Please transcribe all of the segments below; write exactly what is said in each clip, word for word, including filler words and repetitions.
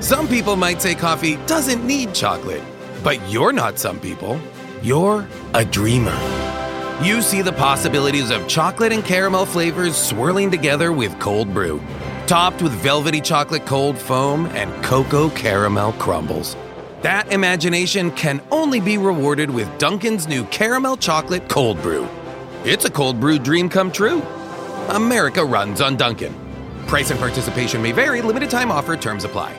Some people might say coffee doesn't need chocolate, but you're not some people. You're a dreamer. You see the possibilities of chocolate and caramel flavors swirling together with cold brew, topped with velvety chocolate cold foam and cocoa caramel crumbles. That imagination can only be rewarded with Dunkin's new caramel chocolate cold brew. It's a cold brew dream come true. America runs on Dunkin'. Price and participation may vary. Limited time offer. Terms apply.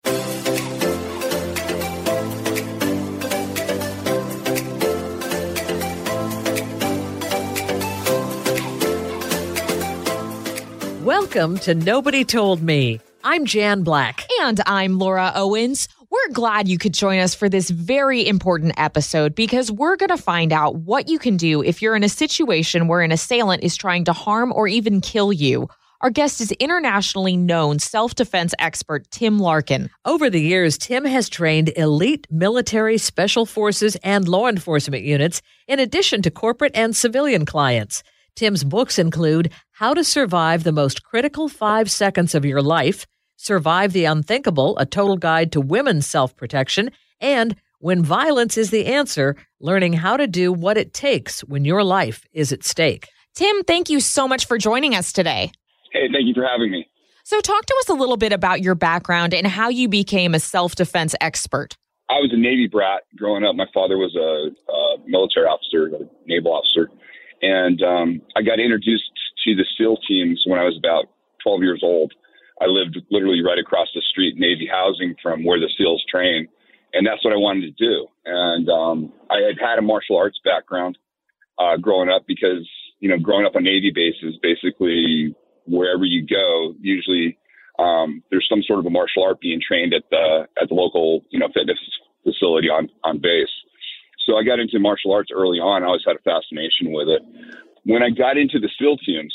Welcome to Nobody Told Me. I'm Jan Black. And I'm Laura Owens. We're glad you could join us for this very important episode because we're going to find out what you can do if you're in a situation where an assailant is trying to harm or even kill you. Our guest is internationally known self-defense expert Tim Larkin. Over the years, Tim has trained elite military, special forces, and law enforcement units, in addition to corporate and civilian clients. Tim's books include How to Survive the Most Critical Five Seconds of Your Life, Survive the Unthinkable, A Total Guide to Women's Self-Protection, and When Violence is the Answer, Learning How to Do What It Takes When Your Life is at Stake. Tim, thank you so much for joining us today. Hey, thank you for having me. So talk to us a little bit about your background and how you became a self-defense expert. I was a Navy brat growing up. My father was a, a military officer, a naval officer. And um, I got introduced to the SEAL teams when I was about twelve years old. I lived literally right across the street, Navy housing from where the SEALs train. And that's what I wanted to do. And um, I had had a martial arts background uh, growing up because, you know, growing up on Navy bases, basically wherever you go, usually um, there's some sort of a martial art being trained at the at the local, you know, fitness facility on, on base. So I got into martial arts early on. I always had a fascination with it. When I got into the SEAL teams,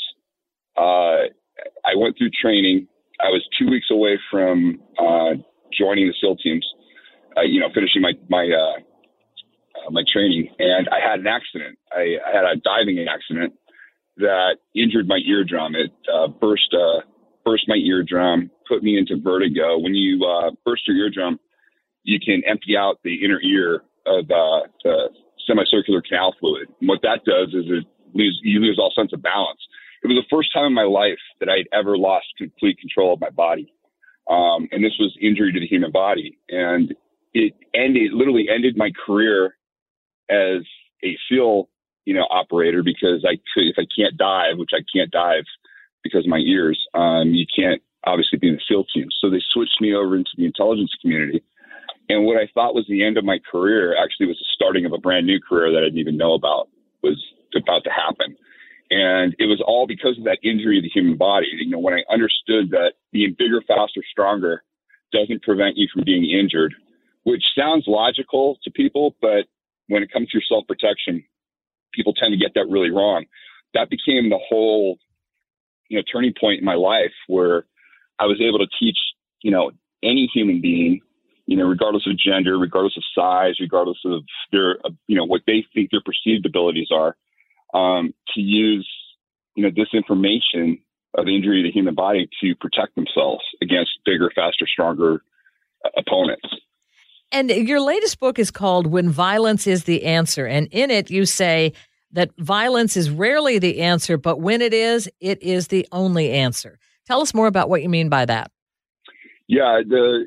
uh, I went through training. I was two weeks away from uh, joining the SEAL teams, uh, you know, finishing my my uh, uh, my training, and I had an accident. I, I had a diving accident that injured my eardrum. It uh, burst uh, burst my eardrum, put me into vertigo. When you uh, burst your eardrum, you can empty out the inner ear of uh, the semicircular canal fluid. And what that does is it lose, you lose all sense of balance. It was the first time in my life that I'd ever lost complete control of my body. Um, and this was injury to the human body. And it ended, it literally ended my career as a SEAL, you know, operator, because I could, if I can't dive, which I can't dive because of my ears, um, you can't obviously be in the SEAL team. So they switched me over into the intelligence community. And what I thought was the end of my career actually was the starting of a brand new career that I didn't even know about was about to happen. And it was all because of that injury of the human body. You know, when I understood that being bigger, faster, stronger doesn't prevent you from being injured, which sounds logical to people, but when it comes to your self-protection, people tend to get that really wrong. That became the whole, you know, turning point in my life where I was able to teach, you know, any human being, you know, regardless of gender, regardless of size, regardless of their, uh, you know, what they think their perceived abilities are, um, to use, you know, this information of injury to the human body to protect themselves against bigger, faster, stronger uh, opponents. And your latest book is called When Violence is the Answer. And in it, you say that violence is rarely the answer, but when it is, it is the only answer. Tell us more about what you mean by that. Yeah, the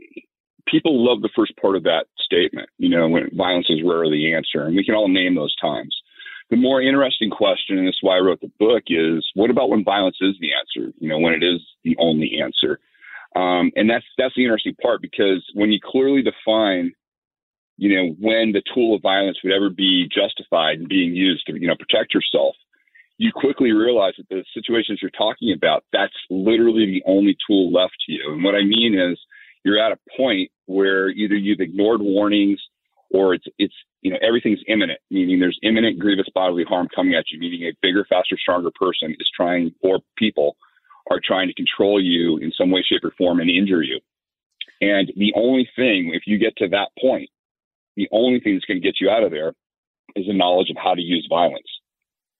people love the first part of that statement, you know, when violence is rarely the answer. And we can all name those times. The more interesting question, and this is why I wrote the book, is what about when violence is the answer, you know, when it is the only answer? Um, and that's that's the interesting part, because when you clearly define, you know, when the tool of violence would ever be justified and being used to, you know, protect yourself, you quickly realize that the situations you're talking about, that's literally the only tool left to you. And what I mean is you're at a point where either you've ignored warnings or it's, it's, you know, everything's imminent, meaning there's imminent grievous bodily harm coming at you, meaning a bigger, faster, stronger person is trying, or people are trying to control you in some way, shape, or form and injure you. And the only thing, if you get to that point, the only thing that's going to get you out of there is the knowledge of how to use violence.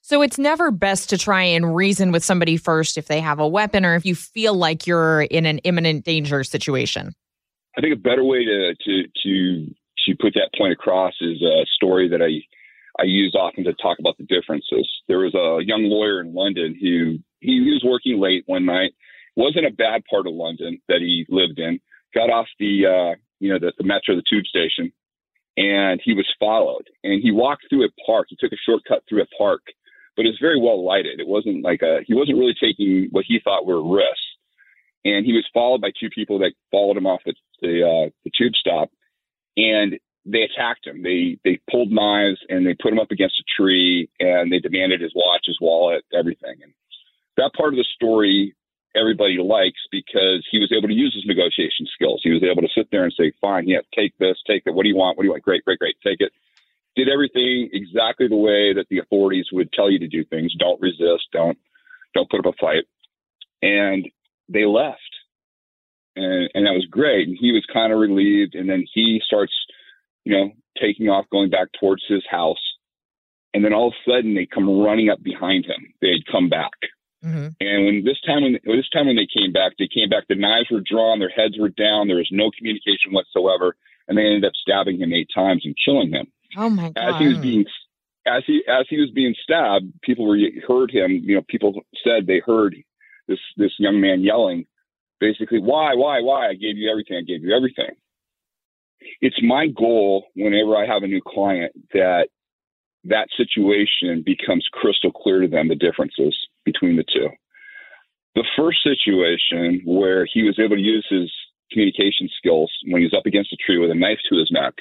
So it's never best to try and reason with somebody first if they have a weapon or if you feel like you're in an imminent danger situation. I think a better way to to to to put that point across is a story that I I use often to talk about the differences. There was a young lawyer in London who he, he was working late one night. Wasn't a bad part of London that he lived in. Got off the uh, you know the, the metro, the tube station, and he was followed. And he walked through a park. He took a shortcut through a park, but it was very well lighted. It wasn't like a he wasn't really taking what he thought were risks. And he was followed by two people that followed him off the the, uh, the tube stop, and they attacked him. They they pulled knives and they put him up against a tree, and they demanded his watch, his wallet, everything. And that part of the story everybody likes because he was able to use his negotiation skills. He was able to sit there and say, "Fine, yeah, take this, take that. What do you want? What do you want? Great, great, great. Take it." Did everything exactly the way that the authorities would tell you to do things. Don't resist. Don't don't put up a fight. And they left. And, and that was great. And he was kind of relieved. And then he starts, you know, taking off, going back towards his house. And then all of a sudden they come running up behind him. They'd come back. Mm-hmm. And when this time, when this time when they came back, they came back, the knives were drawn, their heads were down. There was no communication whatsoever. And they ended up stabbing him eight times and killing him. Oh my God. As he was being, as he, as he was being stabbed, people were, heard him, you know, people said they heard this, this young man yelling, basically, why, why, why? I gave you everything. I gave you everything. It's my goal whenever I have a new client that that situation becomes crystal clear to them, the differences between the two. The first situation where he was able to use his communication skills when he was up against a tree with a knife to his neck,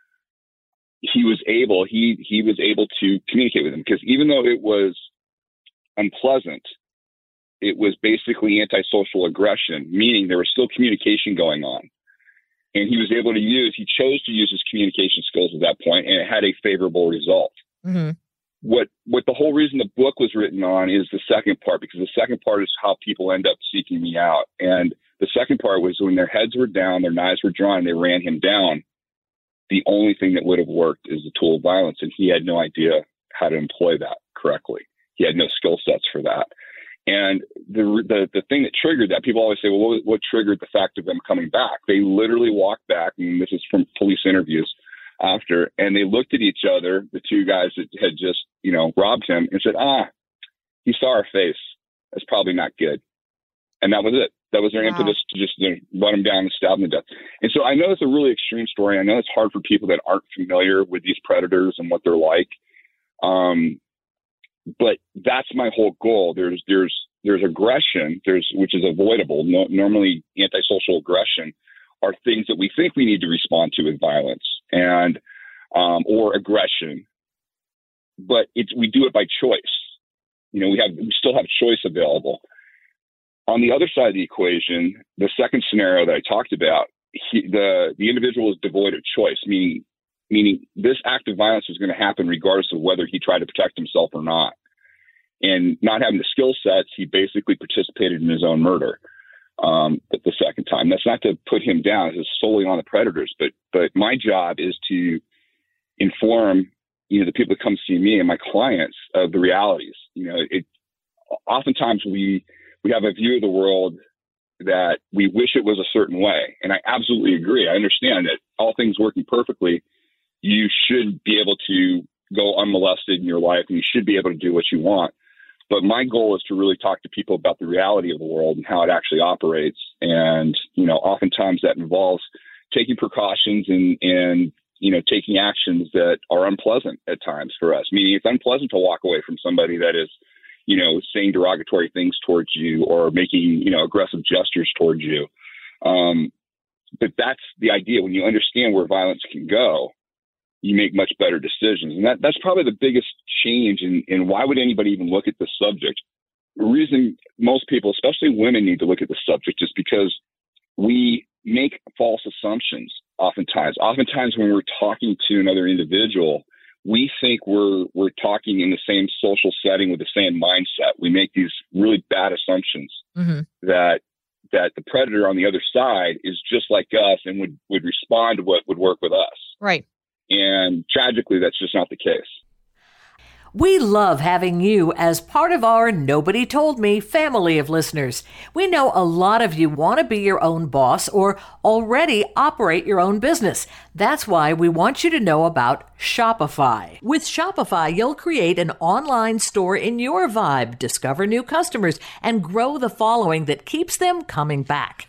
he was able, he, he was able to communicate with him because even though it was unpleasant, it was basically antisocial aggression, meaning there was still communication going on. And he was able to use, he chose to use his communication skills at that point, and it had a favorable result. Mm-hmm. What what the whole reason the book was written on is the second part, because the second part is how people end up seeking me out. And the second part was when their heads were down, their knives were drawn, and they ran him down, the only thing that would have worked is the tool of violence. And he had no idea how to employ that correctly. He had no skill sets for that. And the, the the thing that triggered that, people always say, well, what, what triggered the fact of them coming back? They literally walked back, and this is from police interviews after, and they looked at each other, the two guys that had just, you know, robbed him, and said, ah, he saw our face. That's probably not good. And that was it. That was their wow. impetus to just, you know, run him down and stab him to death. And so I know it's a really extreme story. I know it's hard for people that aren't familiar with these predators and what they're like. Um, But that's my whole goal. There's there's there's aggression, there's which is avoidable. No, normally, antisocial aggression are things that we think we need to respond to with violence and um, or aggression, but it's we do it by choice. You know, we have we still have choice available. On the other side of the equation, the second scenario that I talked about, he, the the individual is devoid of choice, meaning. Meaning this act of violence is going to happen regardless of whether he tried to protect himself or not. And not having the skill sets, he basically participated in his own murder um, the second time. That's not to put him down. It's solely on the predators. But but my job is to inform, you know, the people that come see me and my clients of the realities. You know, it oftentimes we we have a view of the world that we wish it was a certain way. And I absolutely agree. I understand that all things working perfectly, you should be able to go unmolested in your life and you should be able to do what you want. But my goal is to really talk to people about the reality of the world and how it actually operates. And, you know, oftentimes that involves taking precautions and, and, you know, taking actions that are unpleasant at times for us. Meaning it's unpleasant to walk away from somebody that is, you know, saying derogatory things towards you or making, you know, aggressive gestures towards you. Um, but that's the idea. When you understand where violence can go, you make much better decisions. And that, that's probably the biggest change in, in why would anybody even look at this subject? The reason most people, especially women, need to look at the subject is because we make false assumptions oftentimes. Oftentimes when we're talking to another individual, we think we're we're talking in the same social setting with the same mindset. We make these really bad assumptions mm-hmm. that that the predator on the other side is just like us and would, would respond to what would work with us. Right. And tragically, that's just not the case. We love having you as part of our Nobody Told Me family of listeners. We know a lot of you want to be your own boss or already operate your own business. That's why we want you to know about Shopify. With Shopify, you'll create an online store in your vibe, discover new customers, and grow the following that keeps them coming back.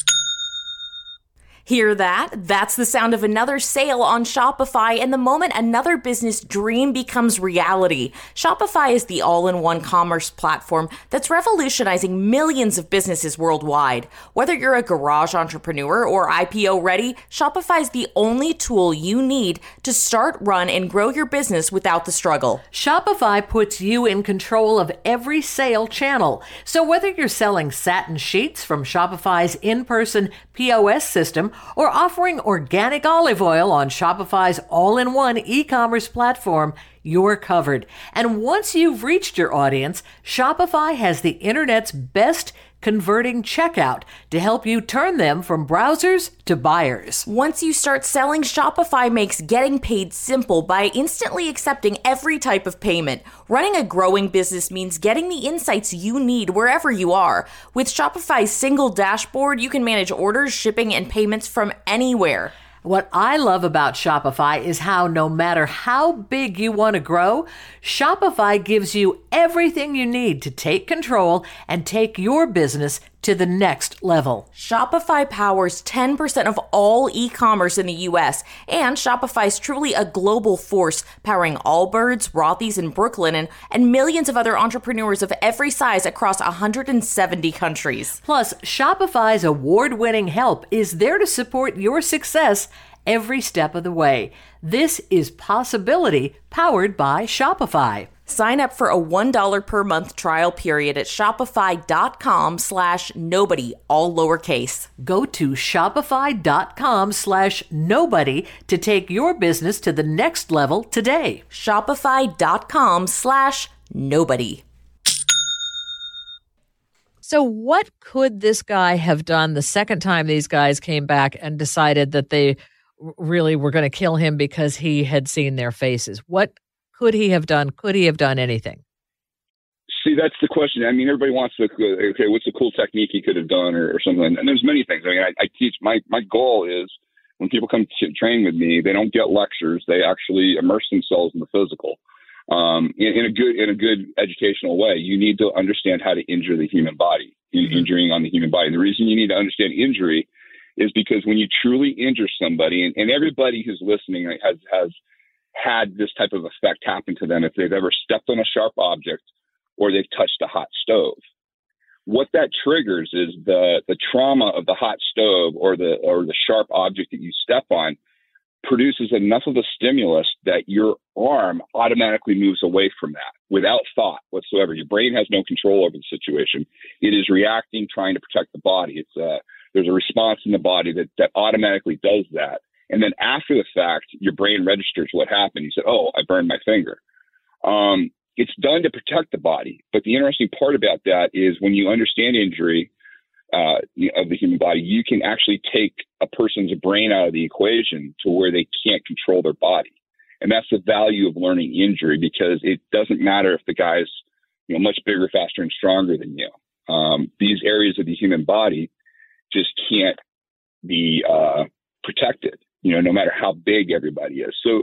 Hear that? That's the sound of another sale on Shopify and the moment another business dream becomes reality. Shopify is the all-in-one commerce platform that's revolutionizing millions of businesses worldwide. Whether you're a garage entrepreneur or I P O ready, Shopify is the only tool you need to start, run, and grow your business without the struggle. Shopify puts you in control of every sale channel. So whether you're selling satin sheets from Shopify's in-person P O S system or offering organic olive oil on Shopify's all-in-one e-commerce platform, you're covered. And once you've reached your audience, Shopify has the internet's best converting checkout to help you turn them from browsers to buyers. Once you start selling, Shopify makes getting paid simple by instantly accepting every type of payment. Running a growing business means getting the insights you need wherever you are. With Shopify's single dashboard, you can manage orders, shipping, and payments from anywhere. What I love about Shopify is how no matter how big you want to grow, Shopify gives you everything you need to take control and take your business to the next level. Shopify powers ten percent of all e-commerce in the U S, and Shopify is truly a global force, powering Allbirds, Rothy's, and Brooklinen, and millions of other entrepreneurs of every size across one hundred seventy countries. Plus, Shopify's award-winning help is there to support your success every step of the way. This is Possibility, powered by Shopify. Sign up for a one dollar per month trial period at shopify.com slash nobody, all lowercase. Go to shopify.com slash nobody to take your business to the next level today. Shopify.com slash nobody. So what could this guy have done the second time these guys came back and decided that they really were going to kill him because he had seen their faces? What could he have done? Could he have done anything? See, that's the question. I mean, everybody wants to, okay, what's a cool technique he could have done or, or something? And there's many things. I mean, I, I teach, my, my goal is when people come to train with me, they don't get lectures. They actually immerse themselves in the physical um, in, in a good, in a good educational way. You need to understand how to injure the human body, mm-hmm. injuring on the human body. The reason you need to understand injury is because when you truly injure somebody, and, and everybody who's listening has, has had this type of effect happen to them if they've ever stepped on a sharp object or they've touched a hot stove. What that triggers is the the trauma of the hot stove or the or the sharp object that you step on produces enough of a stimulus that your arm automatically moves away from that without thought whatsoever. Your brain has no control over the situation. It is reacting, trying to protect the body. It's uh, there's a response in the body that, that automatically does that. And then after the fact, your brain registers what happened. You said, oh, I burned my finger. Um, it's done to protect the body. But the interesting part about that is when you understand injury uh, of the human body, you can actually take a person's brain out of the equation to where they can't control their body. And that's the value of learning injury, because it doesn't matter if the guy's you know, much bigger, faster, and stronger than you. Um, these areas of the human body just can't be uh, protected, you know, no matter how big everybody is. So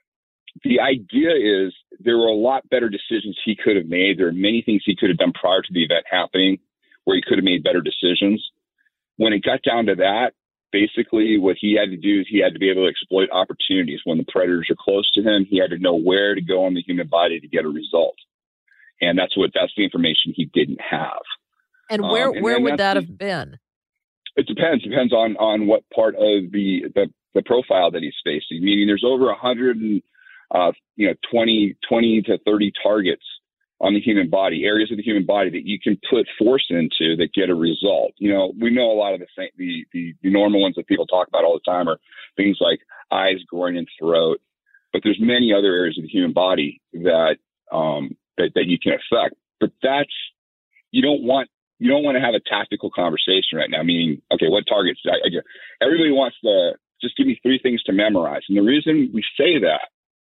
the idea is there were a lot better decisions he could have made. There are many things he could have done prior to the event happening where he could have made better decisions. When it got down to that, basically what he had to do is he had to be able to exploit opportunities. When the predators are close to him, he had to know where to go on the human body to get a result. And that's what, that's the information he didn't have. And where, um, and where would that the, have been? It depends. It depends on, on what part of the, the, the profile that he's facing. Meaning there's over a hundred and, uh, you know, twenty, twenty to thirty targets on the human body, areas of the human body that you can put force into that get a result. You know, we know a lot of the, the, the, the normal ones that people talk about all the time are things like eyes, groin, and throat. But there's many other areas of the human body that, um, that, that you can affect. But that's, you don't want, you don't want to have a tactical conversation right now. Meaning, okay, what targets? I, I get, everybody wants to just give me three things to memorize. And the reason we say that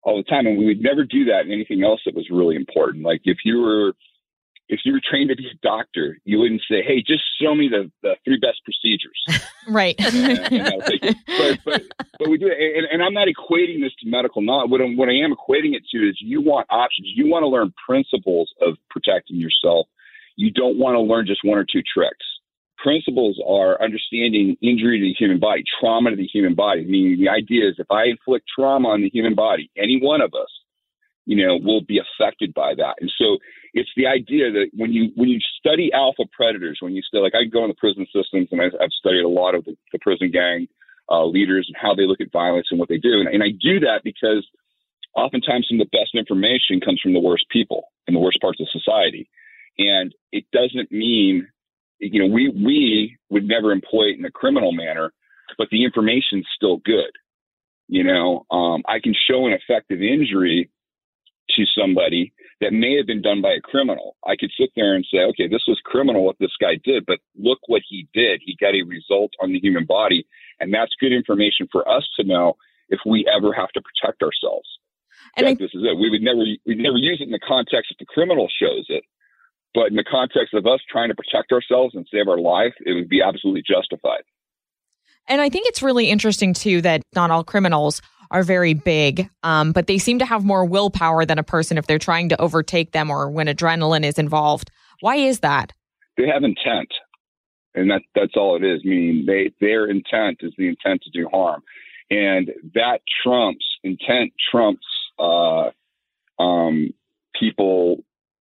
all the time. And we would never do that in anything else that was really important. Like if you were, if you were trained to be a doctor, you wouldn't say, hey, just show me the, the three best procedures. Right. and, and I'll take it. But, but, but we do it. And, and I'm not equating this to medical knowledge. What, I'm, what I am equating it to is you want options. You want to learn principles of protecting yourself. You don't want to learn just one or two tricks. Principles are understanding injury to the human body, trauma to the human body. Meaning the idea is if I inflict trauma on the human body, any one of us, you know, will be affected by that. And so it's the idea that when you when you study alpha predators, when you study, like I go in the prison systems and I've, I've studied a lot of the, the prison gang uh, leaders and how they look at violence and what they do. And, and I do that because oftentimes some of the best information comes from the worst people in the worst parts of society. And it doesn't mean, you know, we we would never employ it in a criminal manner, but the information's still good. You know, um, I can show an effective injury to somebody that may have been done by a criminal. I could sit there and say, okay, this was criminal what this guy did, but look what he did. He got a result on the human body. And that's good information for us to know if we ever have to protect ourselves. And I, this is it. We would never, we'd never use it in the context that the criminal shows it. But in the context of us trying to protect ourselves and save our life, it would be absolutely justified. And I think it's really interesting, too, that not all criminals are very big, um, but they seem to have more willpower than a person if they're trying to overtake them or when adrenaline is involved. Why is that? They have intent, and that, that's all it is. Meaning they, their intent is the intent to do harm. And that trumps, intent trumps uh, um, people,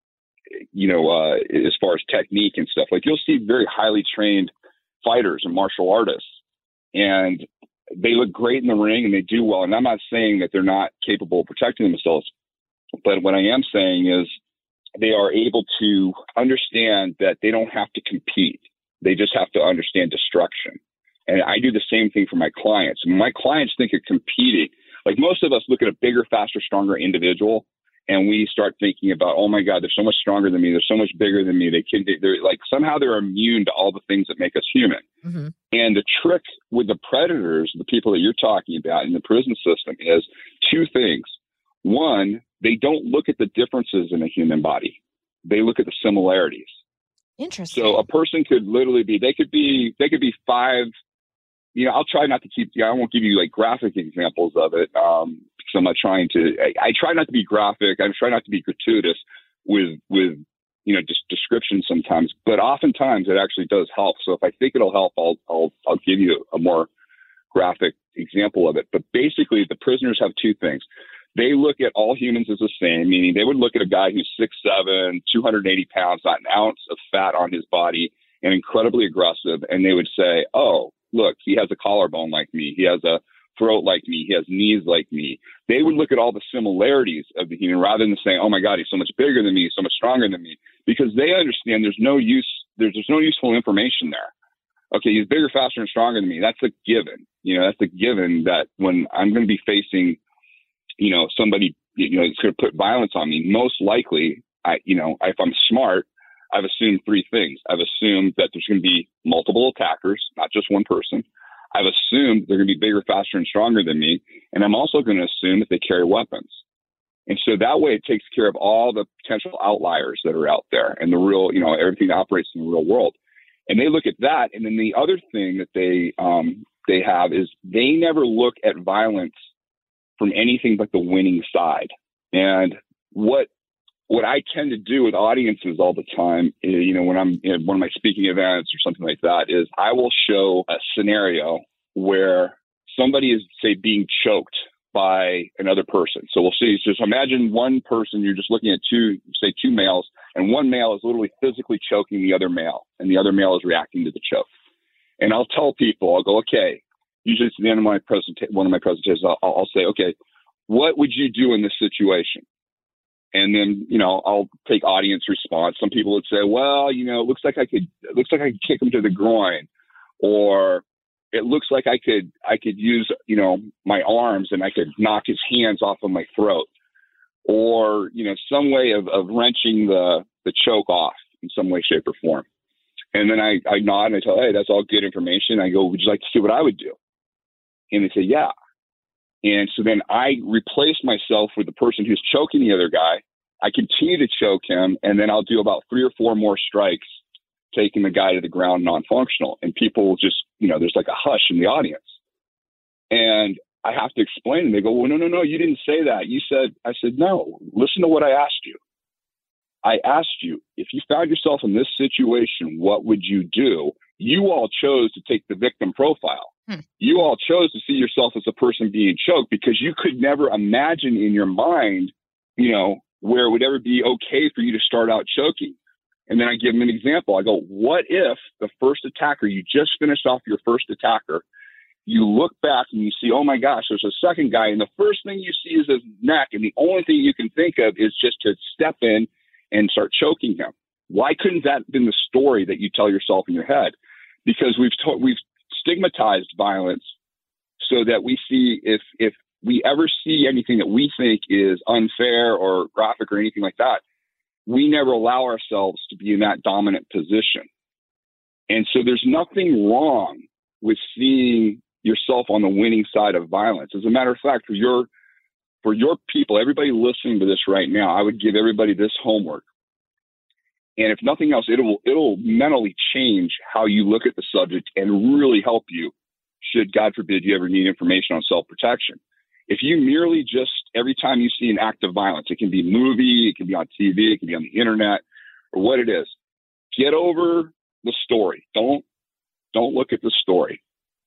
you know, uh, as far as technique and stuff. Like you'll see very highly trained fighters and martial artists, and they look great in the ring and they do well. And I'm not saying that they're not capable of protecting themselves, but what I am saying is they are able to understand that they don't have to compete. They just have to understand destruction. And I do the same thing for my clients. And my clients think of competing. Like most of us look at a bigger, faster, stronger individual, and we start thinking about, oh my God, they're so much stronger than me. They're so much bigger than me. They can, they're like, somehow they're immune to all the things that make us human. Mm-hmm. And the trick with the predators, the people that you're talking about in the prison system, is two things. One, they don't look at the differences in a human body. They look at the similarities. Interesting. So a person could literally be, they could be, they could be five, you know, I'll try not to keep, I won't give you like graphic examples of it. Um, because I'm not trying to, I, I try not to be graphic. I try not to be gratuitous with, with, you know, just description sometimes, but oftentimes it actually does help. So if I think it'll help, I'll, I'll, I'll give you a more graphic example of it. But basically the prisoners have two things. They look at all humans as the same, meaning they would look at a guy who's six seven, two hundred eighty pounds, not an ounce of fat on his body, and incredibly aggressive. And they would say, oh, look, he has a collarbone like me. He has a throat like me. He has knees like me. They would look at all the similarities of the human rather than saying, oh my God, he's so much bigger than me, so much stronger than me, because they understand there's no use, there's, there's no useful information there. Okay, he's bigger, faster, and stronger than me. That's a given. You know, that's a given that when I'm going to be facing, you know, somebody, you know, that's going to put violence on me, most likely, I, you know, if I'm smart, I've assumed three things. I've assumed that there's going to be multiple attackers, not just one person. I've assumed they're going to be bigger, faster, and stronger than me. And I'm also going to assume that they carry weapons. And so that way it takes care of all the potential outliers that are out there and the real, you know, everything that operates in the real world. And they look at that. And then the other thing that they, um, they have is they never look at violence from anything but the winning side. And what, what I tend to do with audiences all the time, is, you know, when I'm in one of my speaking events or something like that, is I will show a scenario where somebody is, say, being choked by another person. So we'll see. Just imagine one person, you're just looking at two, say two males, and one male is literally physically choking the other male, and the other male is reacting to the choke. And I'll tell people, I'll go, okay, usually it's the end of my presentation, one of my presentations, I'll, I'll say, okay, what would you do in this situation? And then, you know, I'll take audience response. Some people would say, well, you know, it looks like I could, it looks like I could kick him to the groin, or it looks like I could, I could use, you know, my arms and I could knock his hands off of my throat, or, you know, some way of, of wrenching the, the choke off in some way, shape or form. And then I, I nod and I tell, hey, that's all good information. I go, would you like to see what I would do? And they say, yeah. And so then I replace myself with the person who's choking the other guy. I continue to choke him, and then I'll do about three or four more strikes, taking the guy to the ground non-functional. And people will just, you know, there's like a hush in the audience. And I have to explain, and they go, well, no, no, no, you didn't say that. You said, I said, no, listen to what I asked you. I asked you, if you found yourself in this situation, what would you do? You all chose to take the victim profile. Hmm. You all chose to see yourself as a person being choked because you could never imagine in your mind, you know, where it would ever be okay for you to start out choking. And then I give them an example. I go, what if the first attacker, you just finished off your first attacker, you look back and you see, oh my gosh, there's a second guy. And the first thing you see is his neck. And the only thing you can think of is just to step in and start choking him. Why couldn't that have been the story that you tell yourself in your head? Because we've ta- we've stigmatized violence so that we see if if we ever see anything that we think is unfair or graphic or anything like that, we never allow ourselves to be in that dominant position. And so there's nothing wrong with seeing yourself on the winning side of violence. As a matter of fact, for your for your people, everybody listening to this right now, I would give everybody this homework. And if nothing else, it'll it'll mentally change how you look at the subject and really help you should, God forbid, you ever need information on self-protection. If you merely just, every time you see an act of violence, it can be a movie, it can be on T V, it can be on the internet, or what it is, get over the story. Don't don't look at the story.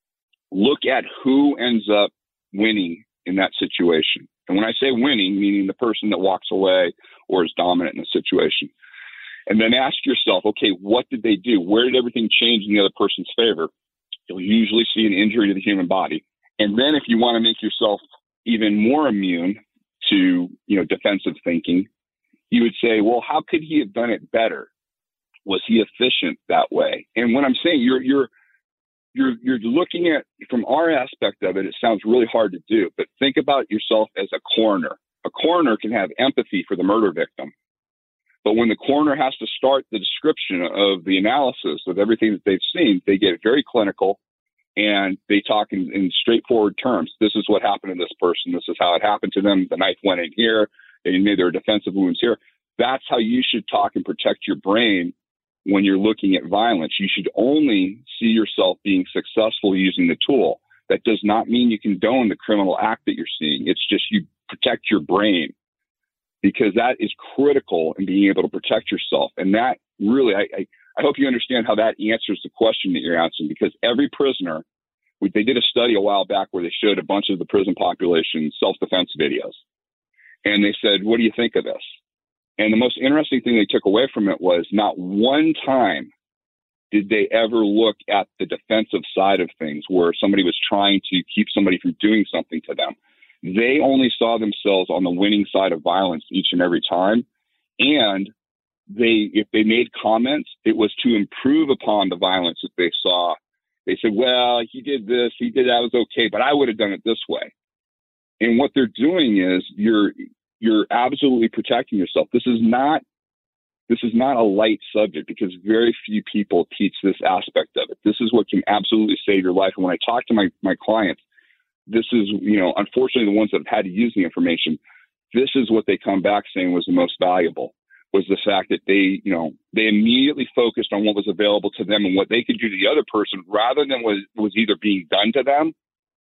Look at who ends up winning in that situation. And when I say winning, meaning the person that walks away or is dominant in the situation. And then ask yourself, okay, what did they do? Where did everything change in the other person's favor? You'll usually see an injury to the human body. And then if you want to make yourself even more immune to, you know, defensive thinking, you would say, well, how could he have done it better? Was he efficient that way? And when I'm saying you're, you're, you're, you're looking at, from our aspect of it, it sounds really hard to do, but think about yourself as a coroner. A coroner can have empathy for the murder victim. But when the coroner has to start the description of the analysis of everything that they've seen, they get very clinical and they talk in, in straightforward terms. This is what happened to this person. This is how it happened to them. The knife went in here. They made their defensive wounds here. That's how you should talk and protect your brain when you're looking at violence. You should only see yourself being successful using the tool. That does not mean you condone the criminal act that you're seeing. It's just you protect your brain, because that is critical in being able to protect yourself. And that really, I, I, I hope you understand how that answers the question that you're answering, because every prisoner, we, they did a study a while back where they showed a bunch of the prison population self-defense videos. And they said, what do you think of this? And the most interesting thing they took away from it was not one time did they ever look at the defensive side of things where somebody was trying to keep somebody from doing something to them. They only saw themselves on the winning side of violence each and every time. And they, if they made comments, it was to improve upon the violence that they saw. They said, well, he did this, he did that, was okay, but I would have done it this way. And what they're doing is you're, you're absolutely protecting yourself. This is not, this is not a light subject, because very few people teach this aspect of it. This is what can absolutely save your life. And when I talk to my, my clients, this is, you know, unfortunately the ones that have had to use the information, this is what they come back saying was the most valuable, was the fact that they, you know, they immediately focused on what was available to them and what they could do to the other person rather than what was either being done to them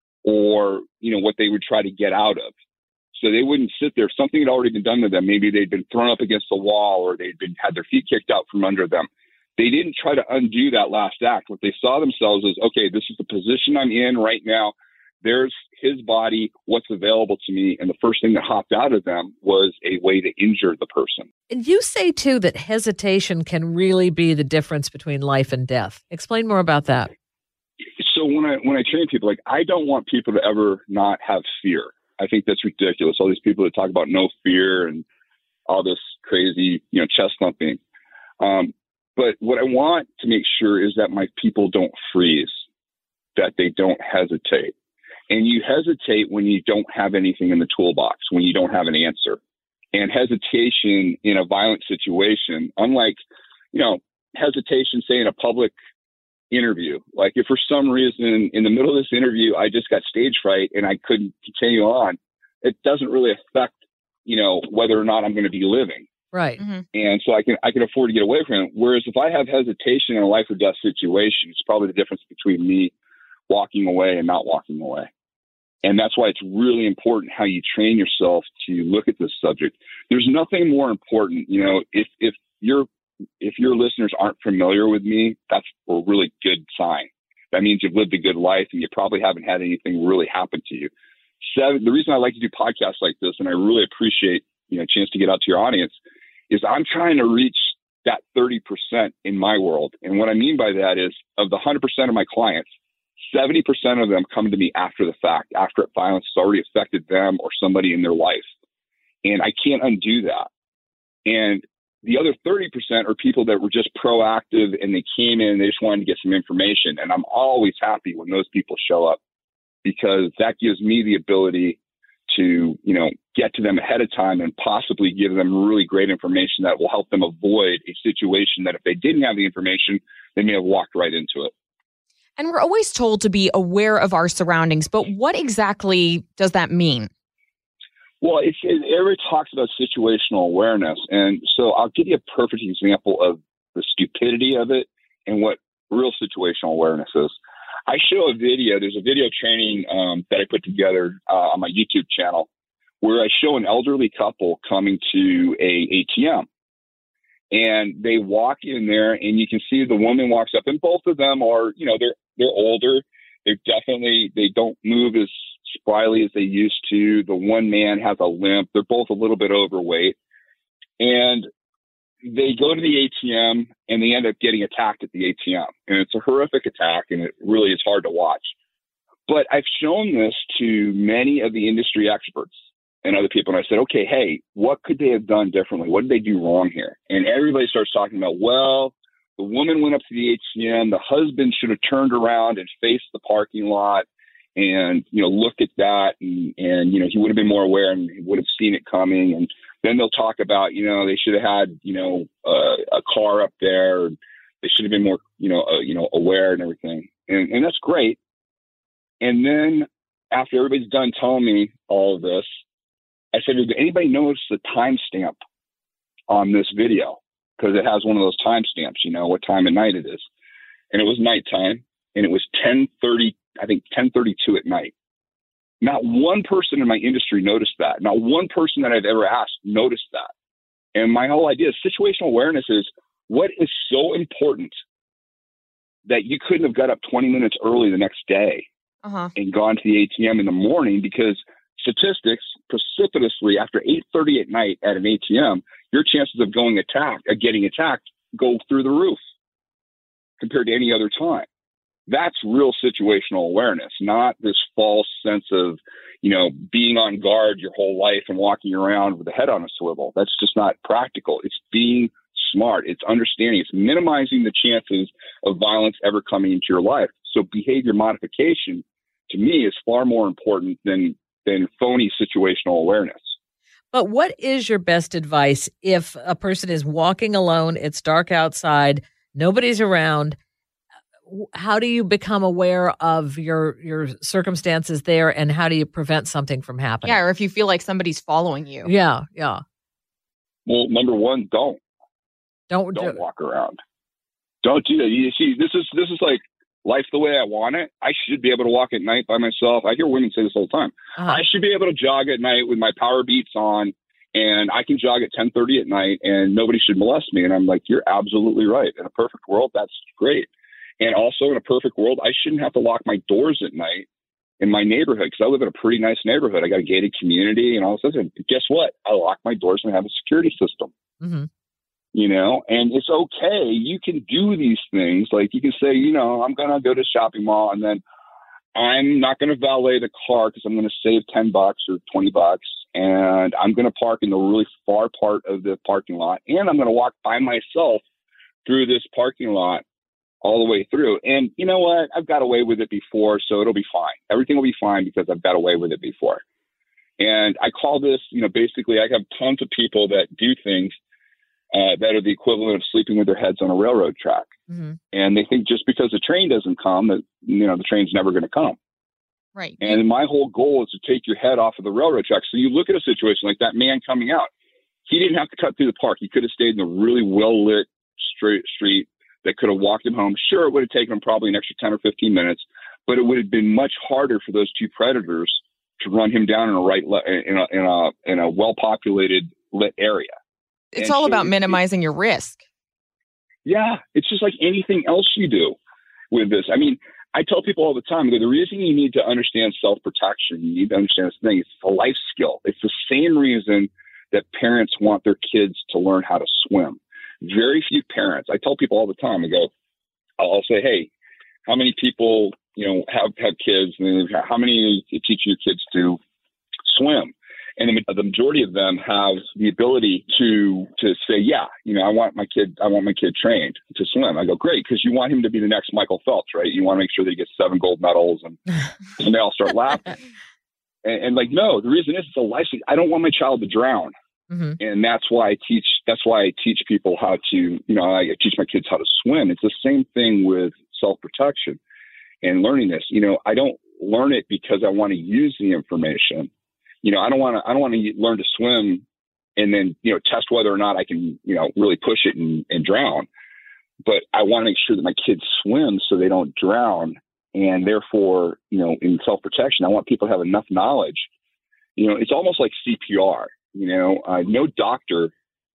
or, you know, what they would try to get out of. So they wouldn't sit there. If something had already been done to them, maybe they'd been thrown up against the wall or they'd been had their feet kicked out from under them. They didn't try to undo that last act. What they saw themselves as, okay, this is the position I'm in right now. There's his body, what's available to me. And the first thing that hopped out of them was a way to injure the person. And you say, too, that hesitation can really be the difference between life and death. Explain more about that. So when I when I train people, like, I don't want people to ever not have fear. I think that's ridiculous. All these people that talk about no fear and all this crazy, you know, chest thumping. Um, but what I want to make sure is that my people don't freeze, that they don't hesitate. And you hesitate when you don't have anything in the toolbox, when you don't have an answer. And hesitation in a violent situation, unlike, you know, hesitation, say, in a public interview. Like if for some reason in the middle of this interview, I just got stage fright and I couldn't continue on, it doesn't really affect, you know, whether or not I'm going to be living. Right. Mm-hmm. And so I can, I can afford to get away from it. Whereas if I have hesitation in a life or death situation, it's probably the difference between me walking away and not walking away. And that's why it's really important how you train yourself to look at this subject. There's nothing more important, you know, if, if you're, if your listeners aren't familiar with me, that's a really good sign. That means you've lived a good life and you probably haven't had anything really happen to you. Seven, the reason I like to do podcasts like this, and I really appreciate, you know, a chance to get out to your audience, is I'm trying to reach that thirty percent in my world. And what I mean by that is of the one hundred percent of my clients, seventy percent of them come to me after the fact, after violence has already affected them or somebody in their life. And I can't undo that. And the other thirty percent are people that were just proactive and they came in and they just wanted to get some information. And I'm always happy when those people show up because that gives me the ability to, you know, get to them ahead of time and possibly give them really great information that will help them avoid a situation that if they didn't have the information, they may have walked right into it. And we're always told to be aware of our surroundings, but what exactly does that mean? Well, it's, it, everybody talks about situational awareness. And so I'll give you a perfect example of the stupidity of it and what real situational awareness is. I show a video. There's a video training um, that I put together uh, on my YouTube channel where I show an elderly couple coming to a A T M. And they walk in there and you can see the woman walks up and both of them are, you know, they're, they're older. They're definitely, they don't move as spryly as they used to. The one man has a limp. They're both a little bit overweight. And they go to the A T M and they end up getting attacked at the A T M. And it's a horrific attack and it really is hard to watch. But I've shown this to many of the industry experts and other people. And I said, okay, hey, what could they have done differently? What did they do wrong here? And everybody starts talking about, well, the woman went up to the A T M. The husband should have turned around and faced the parking lot and, you know, looked at that and, and, you know, he would have been more aware and he would have seen it coming. And then they'll talk about, you know, they should have had, you know, uh, a car up there. They should have been more, you know, uh, you know, aware and everything. And, and that's great. And then after everybody's done telling me all of this, I said, did anybody notice the timestamp on this video? Because it has one of those timestamps, you know, what time of night it is. And it was nighttime and it was ten thirty, I think ten thirty-two at night. Not one person in my industry noticed that. Not one person that I've ever asked noticed that. And my whole idea is situational awareness is what is so important that you couldn't have got up twenty minutes early the next day uh-huh. and gone to the A T M in the morning, because statistics precipitously after eight thirty at night at an A T M, your chances of going attacked, uh, getting attacked go through the roof compared to any other time. That's real situational awareness, not this false sense of, you know, being on guard your whole life and walking around with a head on a swivel. That's just not practical. It's being smart. It's understanding. It's minimizing the chances of violence ever coming into your life. So behavior modification, to me, is far more important than, than phony situational awareness. But what is your best advice if a person is walking alone, it's dark outside, nobody's around? How do you become aware of your your circumstances there, and how do you prevent something from happening? Yeah, or if you feel like somebody's following you. Yeah, yeah. Well, number one, don't. Don't, don't do- walk around. Don't do that. You see, this is this is like life the way I want it. I should be able to walk at night by myself. I hear women say this all the time. Uh-huh. I should be able to jog at night with my power beats on, and I can jog at ten thirty at night, and nobody should molest me. And I'm like, you're absolutely right. In a perfect world, that's great. And also in a perfect world, I shouldn't have to lock my doors at night in my neighborhood, because I live in a pretty nice neighborhood. I got a gated community and all this. And guess what? I lock my doors and have a security system. Mm-hmm. You know, and it's okay. You can do these things. Like you can say, you know, I'm going to go to a shopping mall and then I'm not going to valet the car because I'm going to save ten bucks or twenty bucks. And I'm going to park in the really far part of the parking lot. And I'm going to walk by myself through this parking lot all the way through. And you know what? I've got away with it before, so it'll be fine. Everything will be fine because I've got away with it before. And I call this, you know, basically I have tons of people that do things uh, that are the equivalent of sleeping with their heads on a railroad track. Mm-hmm. And they think just because the train doesn't come, that, you know, the train's never going to come. Right. And my whole goal is to take your head off of the railroad track. So you look at a situation like that man coming out. He didn't have to cut through the park. He could have stayed in a really well-lit straight street that could have walked him home. Sure, it would have taken him probably an extra ten or fifteen minutes, but it would have been much harder for those two predators to run him down in a right le- in a in a in a well-populated lit area. It's and all so about it, minimizing your risk. Yeah, it's just like anything else you do with this. I mean, I tell people all the time, the reason you need to understand self-protection, you need to understand this thing, it's a life skill. It's the same reason that parents want their kids to learn how to swim. Very few parents, I tell people all the time, I go, I'll say, hey, how many people, you know, have, have kids, and how many are you teaching your kids to swim? And the majority of them have the ability to to say, yeah, you know, I want my kid, I want my kid trained to swim. I go, great, because you want him to be the next Michael Phelps, right? You want to make sure that he gets seven gold medals, and, and they all start laughing. And, and like, no, the reason is it's a life. I don't want my child to drown. Mm-hmm. And that's why I teach, that's why I teach people how to, you know, I teach my kids how to swim. It's the same thing with self-protection and learning this. You know, I don't learn it because I want to use the information. You know, I don't want to, I don't want to learn to swim and then, you know, test whether or not I can, you know, really push it and, and drown. But I want to make sure that my kids swim so they don't drown. And therefore, you know, in self-protection, I want people to have enough knowledge. You know, it's almost like C P R. You know, uh, no doctor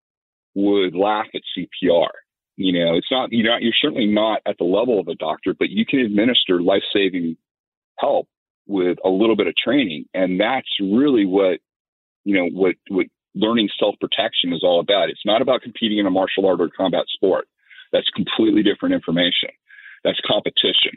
would laugh at C P R. You know, it's not, you know, you're certainly not at the level of a doctor, but you can administer life-saving help with a little bit of training. And that's really what, you know, what, what learning self-protection is all about. It's not about competing in a martial art or combat sport. That's completely different information. That's competition.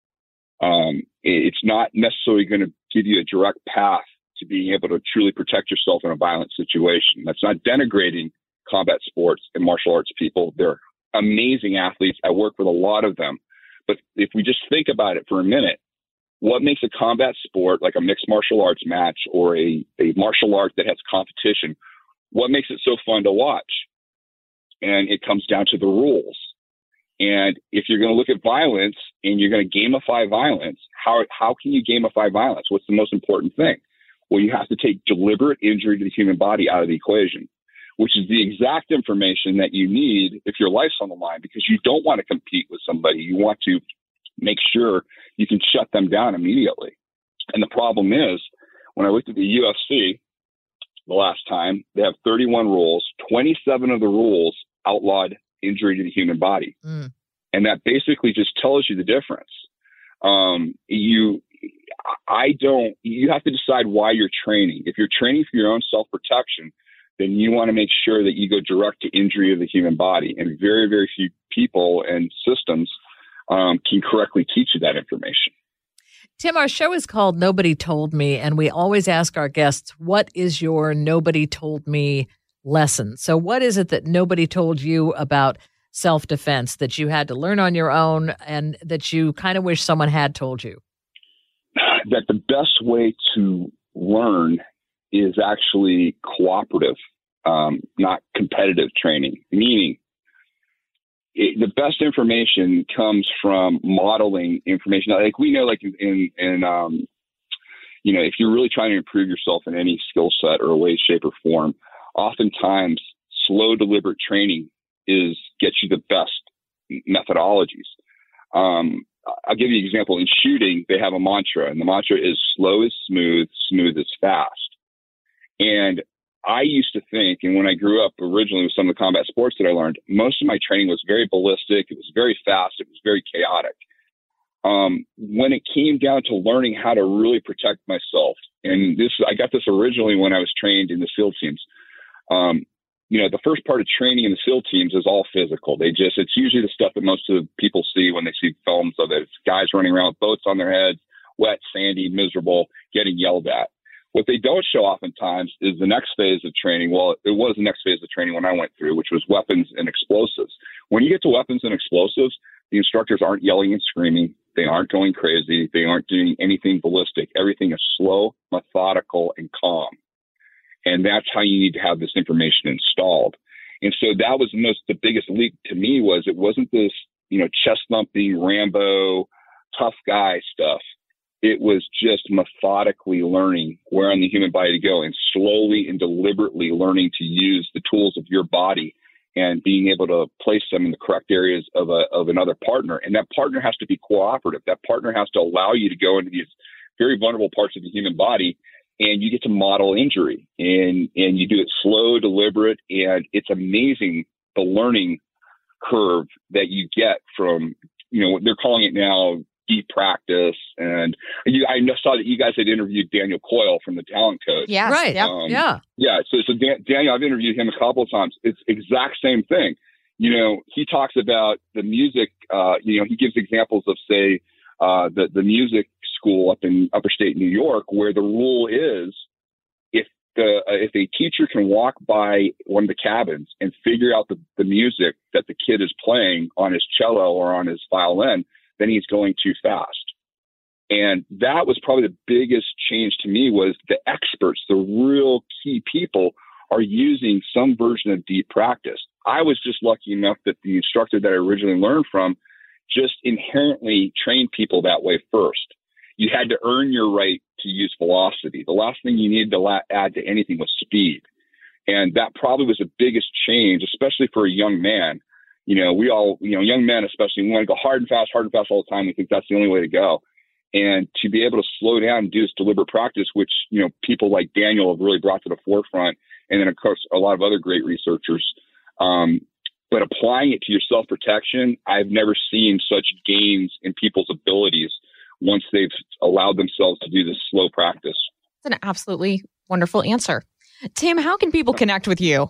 Um, it's not necessarily going to give you a direct path to being able to truly protect yourself in a violent situation. That's not denigrating combat sports and martial arts people. They're amazing athletes. I work with a lot of them. But if we just think about it for a minute, what makes a combat sport like a mixed martial arts match or a, a martial art that has competition, what makes it so fun to watch? And it comes down to the rules. And if you're going to look at violence and you're going to gamify violence, how how can you gamify violence? What's the most important thing? Well, you have to take deliberate injury to the human body out of the equation, which is the exact information that you need if your life's on the line, because you don't want to compete with somebody. You want to make sure you can shut them down immediately. And the problem is, when I looked at the U F C the last time, they have thirty-one rules. twenty-seven of the rules outlawed injury to the human body. Mm. And that basically just tells you the difference. Um, you, I don't, you have to decide why you're training. If you're training for your own self-protection, then you want to make sure that you go direct to injury of the human body. And very, very few people and systems um, can correctly teach you that information. Tim, our show is called Nobody Told Me, and we always ask our guests, what is your nobody told me lesson? So what is it that nobody told you about self-defense that you had to learn on your own and that you kind of wish someone had told you? That the best way to learn is actually cooperative, um, not competitive training, meaning it, the best information comes from modeling information. Like we know, like in, in um, you know, if you're really trying to improve yourself in any skill set or way, shape, or form, oftentimes slow, deliberate training is gets you the best methodologies. Um, I'll give you an example. In shooting, they have a mantra, and the mantra is slow is smooth, smooth is fast. And I used to think, and when I grew up originally with some of the combat sports that I learned, most of my training was very ballistic. It was very fast. It was very chaotic. Um, when it came down to learning how to really protect myself, and this, I got this originally when I was trained in the SEAL teams. Um, you know, the first part of training in the SEAL teams is all physical. They just, it's usually the stuff that most of the people see when they see films of it. It's guys running around with boats on their heads, wet, sandy, miserable, getting yelled at. What they don't show oftentimes is the next phase of training. Well, it was the next phase of training when I went through, which was weapons and explosives. When you get to weapons and explosives, the instructors aren't yelling and screaming. They aren't going crazy. They aren't doing anything ballistic. Everything is slow, methodical, and calm. And that's how you need to have this information installed. And so that was the most, the biggest leap to me was it wasn't this, you know, chest thumping, Rambo, tough guy stuff. It was just methodically learning where on the human body to go and slowly and deliberately learning to use the tools of your body and being able to place them in the correct areas of a, of another partner. And that partner has to be cooperative. That partner has to allow you to go into these very vulnerable parts of the human body, and you get to model injury, and, and you do it slow, deliberate. And it's amazing the learning curve that you get from, you know, they're calling it now deep practice. And you, I saw that you guys had interviewed Daniel Coyle from the Talent Code. Yes, right. Yep. Um, yeah. Yeah. So, so Dan, Daniel, I've interviewed him a couple of times. It's exact same thing. You know, he talks about the music, uh, you know, he gives examples of, say, uh, the, the music school up in upper state New York, where the rule is if the, uh, if a teacher can walk by one of the cabins and figure out the, the music that the kid is playing on his cello or on his violin, then he's going too fast. And that was probably the biggest change to me was the experts, the real key people are using some version of deep practice. I was just lucky enough that the instructor that I originally learned from just inherently trained people that way first. You had to earn your right to use velocity. The last thing you needed to la- add to anything was speed. And that probably was the biggest change, especially for a young man. You know, we all, you know, young men especially, we want to go hard and fast, hard and fast all the time. We think that's the only way to go. And to be able to slow down and do this deliberate practice, which, you know, people like Daniel have really brought to the forefront. And then, of course, a lot of other great researchers. Um, but applying it to your self-protection, I've never seen such gains in people's abilities once they've allowed themselves to do this slow practice. That's an absolutely wonderful answer. Tim, how can people connect with you?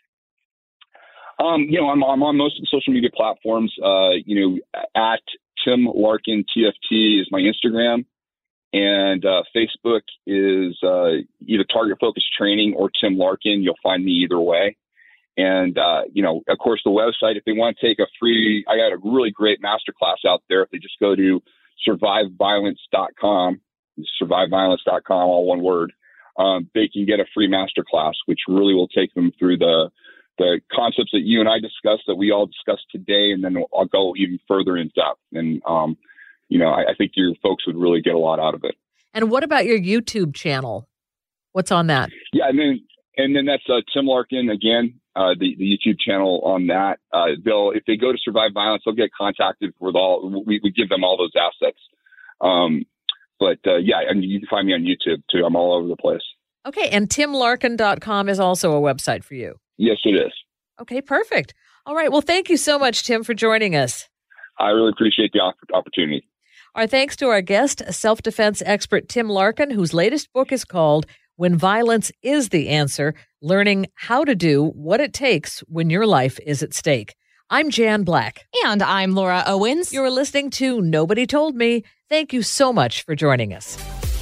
Um, you know, I'm, I'm on most of the social media platforms. Uh, you know, at Tim Larkin T F T is my Instagram, and uh, Facebook is uh, either Target Focus Training or Tim Larkin. You'll find me either way. And uh, you know, of course, the website. If they want to take a free, I got a really great masterclass out there. If they just go to survive violence dot com, survive violence dot com, all one word, um, they can get a free masterclass, which really will take them through the the concepts that you and I discussed, that we all discussed today, and then I'll go even further in depth. And, um, you know, I, I think your folks would really get a lot out of it. And what about your YouTube channel? What's on that? Yeah, and then and then that's uh, Tim Larkin again, uh, the the YouTube channel on that. Uh, they'll if they go to Survive Violence, they'll get contacted with all. We, we give them all those assets. Um, but uh, yeah, and you can find me on YouTube too. I'm all over the place. Okay, and tim larkin dot com is also a website for you. Yes, it is. Okay, perfect. All right. Well, thank you so much, Tim, for joining us. I really appreciate the opportunity. Our thanks to our guest, self-defense expert Tim Larkin, whose latest book is called When Violence is the Answer, Learning How to Do What It Takes When Your Life is at Stake. I'm Jan Black. And I'm Laura Owens. You're listening to Nobody Told Me. Thank you so much for joining us.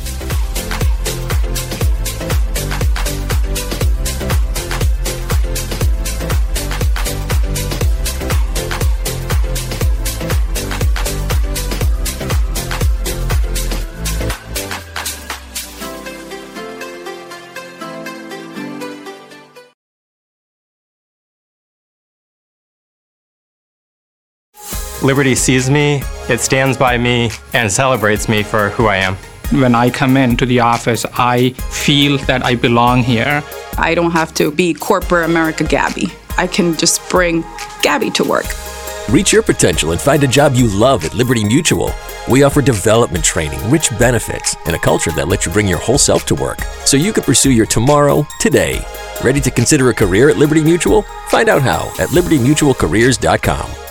Liberty sees me, it stands by me, and celebrates me for who I am. When I come into the office, I feel that I belong here. I don't have to be corporate America Gabby. I can just bring Gabby to work. Reach your potential and find a job you love at Liberty Mutual. We offer development training, rich benefits, and a culture that lets you bring your whole self to work, so you can pursue your tomorrow today. Ready to consider a career at Liberty Mutual? Find out how at liberty mutual careers dot com.